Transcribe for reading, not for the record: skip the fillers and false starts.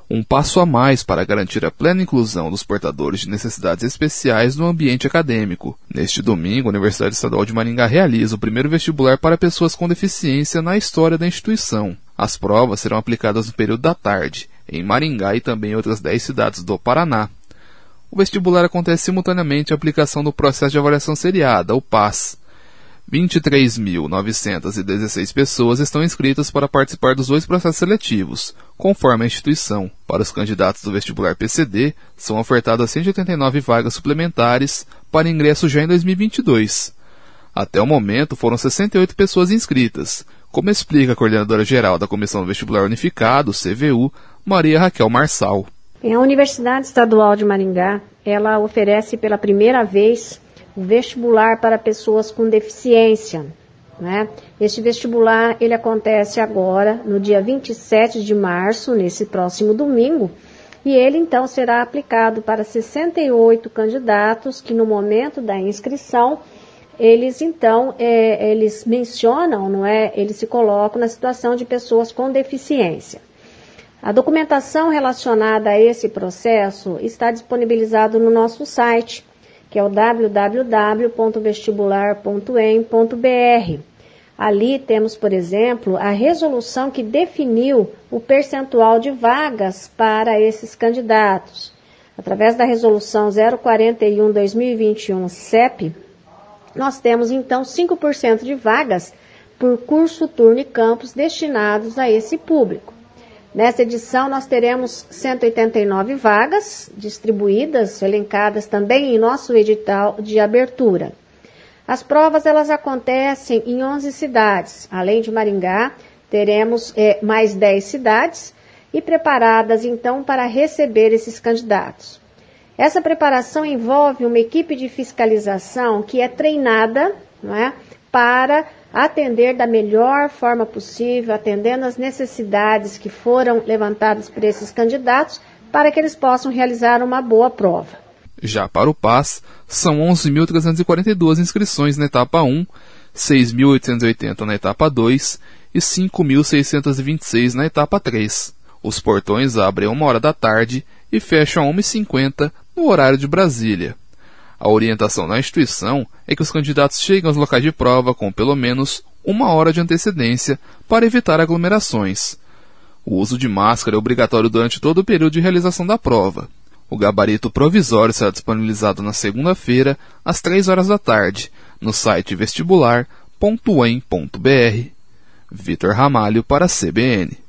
um passo a mais para garantir a plena inclusão dos portadores de necessidades especiais no ambiente acadêmico. Neste domingo, a Universidade Estadual de Maringá realiza o primeiro vestibular para pessoas com deficiência na história da instituição. As provas serão aplicadas no período da tarde, em Maringá e também em outras 10 cidades do Paraná. O vestibular acontece simultaneamente à aplicação do Processo de Avaliação Seriada, o PAS. 23.916 pessoas estão inscritas para participar dos 2 processos seletivos, conforme a instituição. Para os candidatos do vestibular PCD, são ofertadas 189 vagas suplementares para ingresso já em 2022. Até o momento, foram 68 pessoas inscritas, como explica a coordenadora-geral da Comissão do Vestibular Unificado, CVU, Maria Raquel Marçal. A Universidade Estadual de Maringá, ela oferece pela primeira vez o vestibular para pessoas com deficiência, né? Este vestibular, ele acontece agora, no dia 27 de março, nesse próximo domingo, e ele então será aplicado para 68 candidatos que no momento da inscrição, eles então, eles mencionam, não é? Eles se colocam na situação de pessoas com deficiência. A documentação relacionada a esse processo está disponibilizada no nosso site, que é o www.vestibular.em.br. Ali temos, por exemplo, a resolução que definiu o percentual de vagas para esses candidatos. Através da resolução 041/2021 CEP, nós temos então 5% de vagas por curso, turno e campus destinados a esse público. Nessa edição, nós teremos 189 vagas distribuídas, elencadas também em nosso edital de abertura. As provas, elas acontecem em 11 cidades. Além de Maringá, teremos mais 10 cidades e preparadas, então, para receber esses candidatos. Essa preparação envolve uma equipe de fiscalização que é treinada, não é, para atender da melhor forma possível, atendendo às necessidades que foram levantadas por esses candidatos, para que eles possam realizar uma boa prova. Já para o PAS, são 11.342 inscrições na etapa 1, 6.880 na etapa 2 e 5.626 na etapa 3. Os portões abrem a 1h da tarde e fecham a 1h50 no horário de Brasília. A orientação da instituição é que os candidatos cheguem aos locais de prova com pelo menos 1 hora de antecedência para evitar aglomerações. O uso de máscara é obrigatório durante todo o período de realização da prova. O gabarito provisório será disponibilizado na segunda-feira, às 3h da tarde, no site vestibular.em.br. Vitor Ramalho para a CBN.